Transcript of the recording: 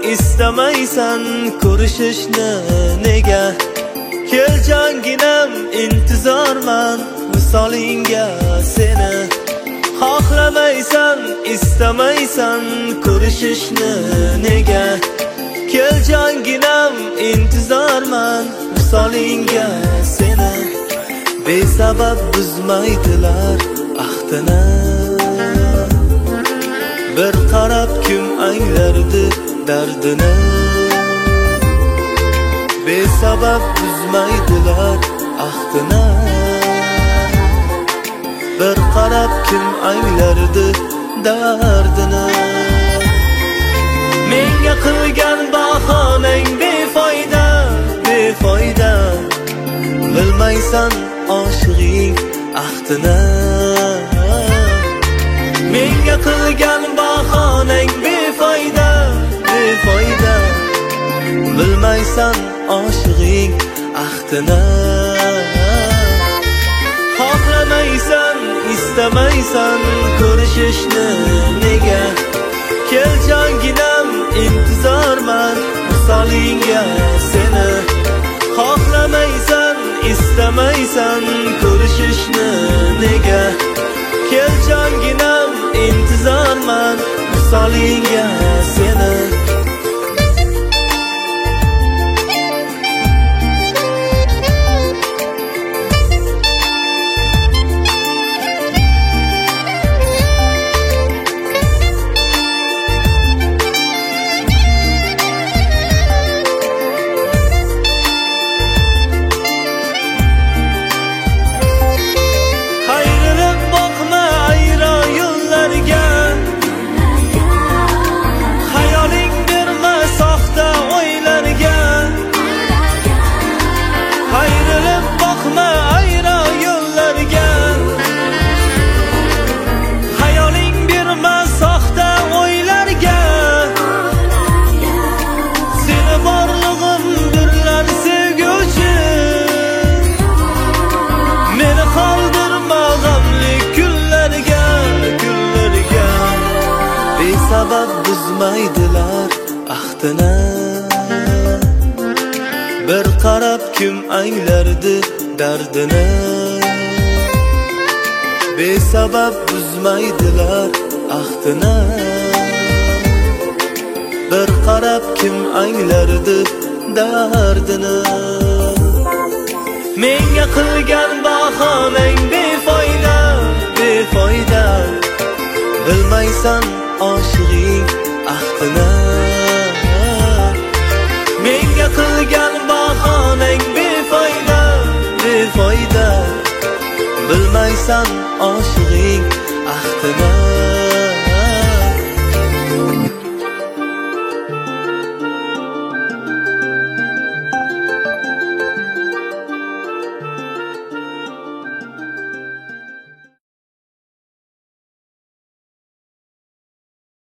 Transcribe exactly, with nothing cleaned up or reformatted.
istamaysan ko'rishishni nega? Kel jonginam, intizorman visolingga seni. Xohlamaysan, istamaysan ko'rishishni nega? Kel jonginam, intizorman visolingga seni. Besabab buzmaydilar ahdini, bir qarab kim anglardi dardini. Besabab buzmaydilar ahdini, bir qarab kim anglardi dardini. Menga qilgan bahonang befoyda, befoyda. Bilmaysan oshig'ing ahdini. Menga qilgan bahonang befoyda, befoyda. Bilmaysan oshig'ing ahdini. Xohlamaysan, istamaysan ko'rishishni nega? Kel jonginam, intizorman visolingga seni. Xohlamaysan, istamaysan ko'rishishni nega? Kel jonginam, intizorman visolingga seni. Sabab buzmaydilar ahdini, bir qarab kim anglardi dardini. Besabab buzmaydilar ahdini, bir qarab kim anglardi dardini. Menga qilgan bahonang befoyda, befoyda. Bilmaysan oshig'ing ahdini. Menga qilgan bahonang befoyda, befoyda. Bilmaysan oshig'ing ahdini.